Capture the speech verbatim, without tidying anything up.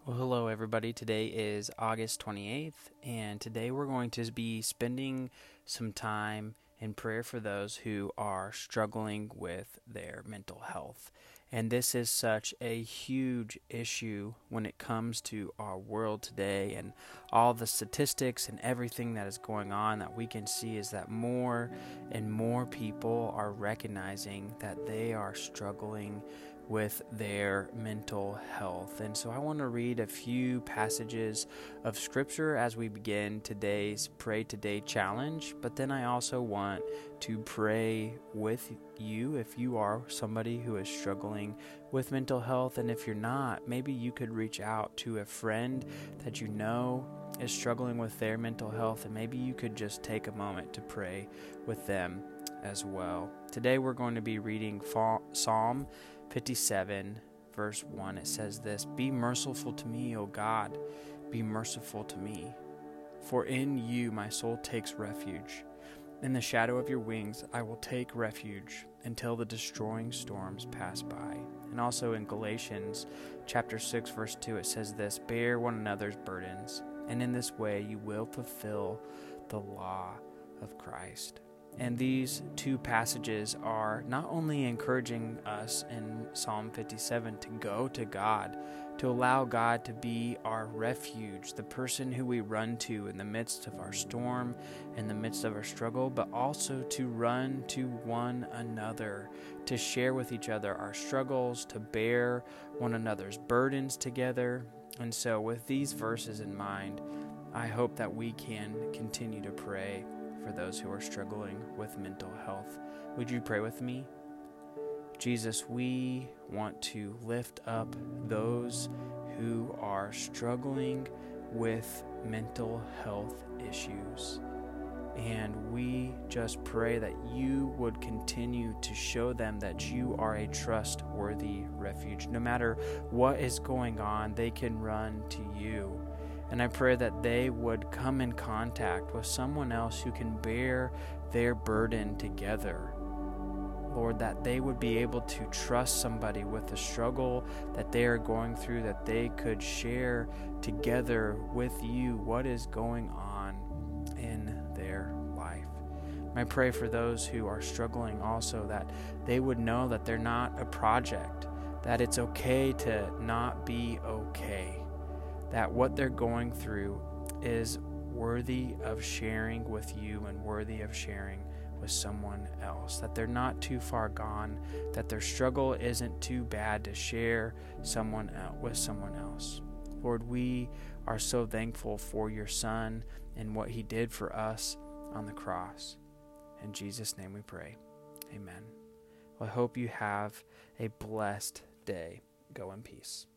Well, hello, everybody. Today is August twenty-eighth, and today we're going to be spending some time in prayer for those who are struggling with their mental health. And this is such a huge issue when it comes to our world today, and all the statistics and everything that is going on that we can see is that more and more people are recognizing that they are struggling with their mental health. And so I want to read a few passages of scripture as we begin today's Pray Today challenge, but then I also want to pray with you if you are somebody who is struggling with mental health. And if you're not, maybe you could reach out to a friend that you know is struggling with their mental health, and maybe you could just take a moment to pray with them as well. Today we're going to be reading Psalm fifty-seven, verse one. It says this: "Be merciful to me, O God, be merciful to me. For in you my soul takes refuge. In the shadow of your wings I will take refuge until the destroying storms pass by." And also in Galatians chapter six, verse two, it says this: "Bear one another's burdens, and in this way you will fulfill the law of Christ." And these two passages are not only encouraging us in Psalm fifty-seven to go to God, to allow God to be our refuge, the person who we run to in the midst of our storm, in the midst of our struggle, but also to run to one another, to share with each other our struggles, to bear one another's burdens together. And so with these verses in mind, I hope that we can continue to pray for those who are struggling with mental health. Would you pray with me? Jesus, we want to lift up those who are struggling with mental health issues. And we just pray that you would continue to show them that you are a trustworthy refuge. No matter what is going on, they can run to you. And I pray that they would come in contact with someone else who can bear their burden together. Lord, that they would be able to trust somebody with the struggle that they are going through, that they could share together with you what is going on in their life. I pray for those who are struggling also, that they would know that they're not a project, that it's okay to not be okay, that what they're going through is worthy of sharing with you and worthy of sharing with someone else, that they're not too far gone, that their struggle isn't too bad to share someone else with someone else. Lord, we are so thankful for your Son and what he did for us on the cross. In Jesus' name we pray. Amen. Well, I hope you have a blessed day. Go in peace.